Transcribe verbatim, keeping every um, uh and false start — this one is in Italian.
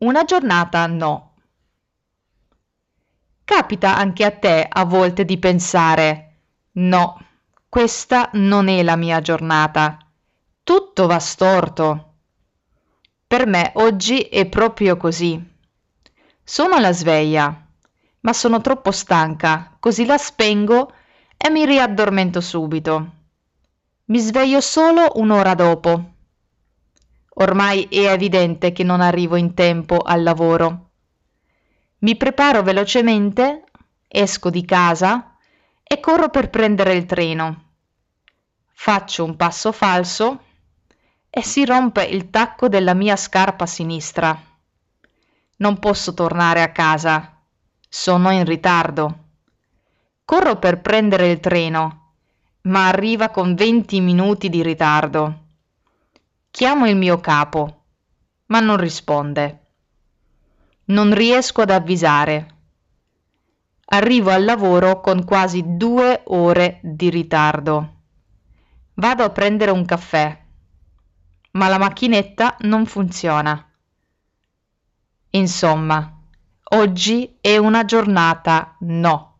Una giornata no. Capita anche a te a volte di pensare: no, questa non è la mia giornata. Tutto va storto. Per me oggi è proprio così. Sono alla sveglia, ma sono troppo stanca, così la spengo e mi riaddormento subito. Mi sveglio solo un'ora dopo. Ormai è evidente che non arrivo in tempo al lavoro. Mi preparo velocemente, esco di casa e corro per prendere il treno. Faccio un passo falso e si rompe il tacco della mia scarpa sinistra. Non posso tornare a casa. Sono in ritardo. Corro per prendere il treno, ma arriva con venti minuti di ritardo. Chiamo il mio capo, ma non risponde. Non riesco ad avvisare. Arrivo al lavoro con quasi due ore di ritardo. Vado a prendere un caffè, ma la macchinetta non funziona. Insomma, oggi è una giornata no.